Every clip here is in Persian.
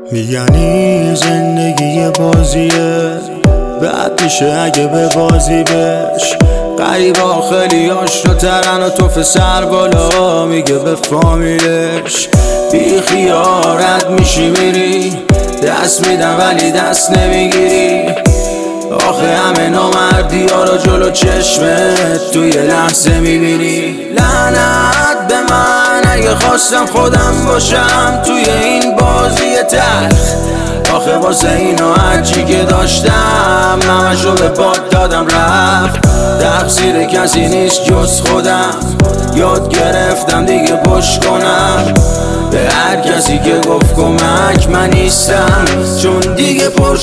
میگن این زندگی بازیه، بعد میشه اگه به بازی بش. غریبا خیلی آشناترن و توف سر بالا میگه به فامیلش. بی خیارت میشی میری، دست میدم ولی دست نمیگیری. آخه همه نامردی ها رو جلو چشمت توی لحظه میبینی. لعنت به من اگه خواستم خودم باشم توی این بازی تلخ. آخه واسه اینا هرچی که داشتم همشو به باد دادم رفت. تقصیر کسی نیست جز خودم، یاد گرفتم دیگه پشت کنم به هر کسی که گفت کمک. من نیستم چون دیگه پر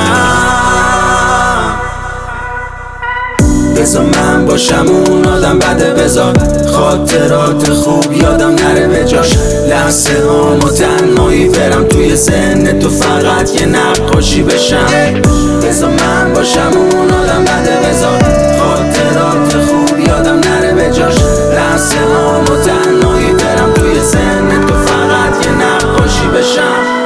شدم. بذار من باشم اون آدم بده، بذار خاطرات خوب یادم نره به جاش. لحظه هامو تنهایی برم توی ذهن تو فقط یه نقاشی بشم. بذار من باشم اون آدم بده، بذار خاطرات خوب یادم نره به جاش. لحظه هامو تنهایی برم توی ذهن تو فقط یه نقاشی بشم.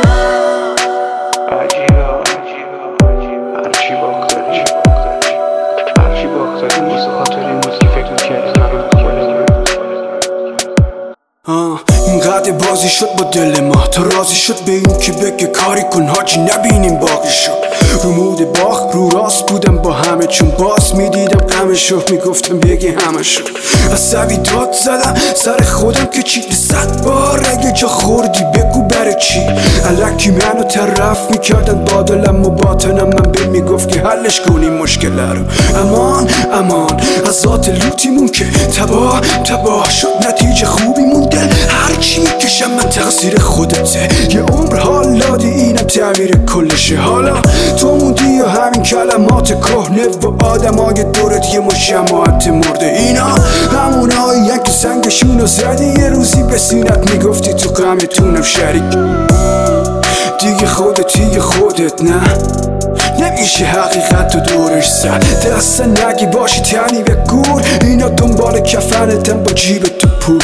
اینقدر بازی شد با دل ما، تا راضی شد به این که بگه کاری کن حاجی نبینیم باقی شد. رو مود باخ رو راست بودم با همه، چون باز میدیدم غمشو میگفتم بگی همه شد. عصبی داد زدم سر خودم که چی 100 بار اگه جا خوردی بگو برای چی. الکی منو طرف میکردن با دلم و باطنم، من به میگفت که حلش کنیم مشکل رو. امان امان از ذات لوتیمون که تباه شد، نتیجه خوبی مونده. هرچی میکشم من تقصیر خودته، یه عمر حال دادی اینم تعمیر کلشه. حالا تو موندی و همین کلمات کهنه و آدمای دورت یه مجموعت مرده. اینا همونایی که سنگشونو زدی، یه روزی به سینت میگفتی تو غمتونم شریک. دیگه خودت نه، نمیشه حقیقت رو دورش زد. دست نگی باشی تنی به گور، اینا دنبال کفنتن با جیب تو پول.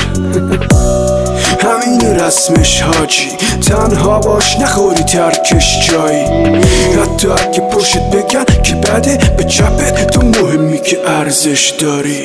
همین رسمش حاجی، تنها باش نخوری ترکش جایی. حتی اگه پشت بگن که بده به چپت، تو مهمی که ارزش داری.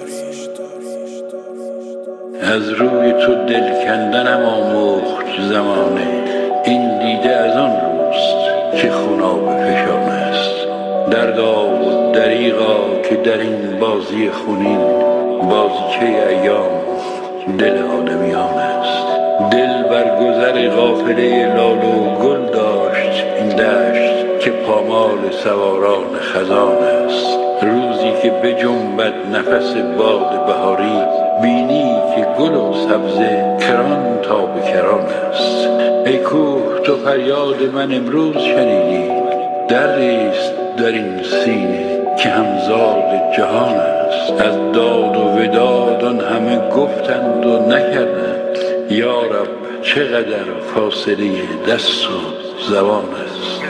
از روی تو دل کندنم آموخت زمانه، این دیده از آن روست که خوناب فشانه است. دردا و دریغا که در این بازی خونین، بازیچه ایام دل آدمیان است. دل بر گذر قافله لال و گل داشت این دشت که پامال سواران خزان است. روزی که بجنبد نفس باد بهاری، بینی که گل و سبزه کران تا به کران است. ای کوه تو فریاد من امروز شنیدی، دریست در این سینه که همزاد جهان است. از داد و وداد آن همه گفتند و نکردند، یا رب چقدر فاصله دست و زبان است.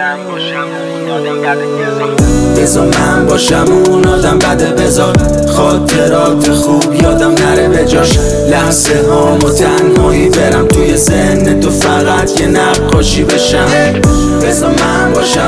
بذار من باشم اون آدم بده، بذار خاطرات خوب یادم نره به جاش. لحظه هامو تنهایی برم توی ذهن تو فقط یه نقاشی بشم. بذار من باشم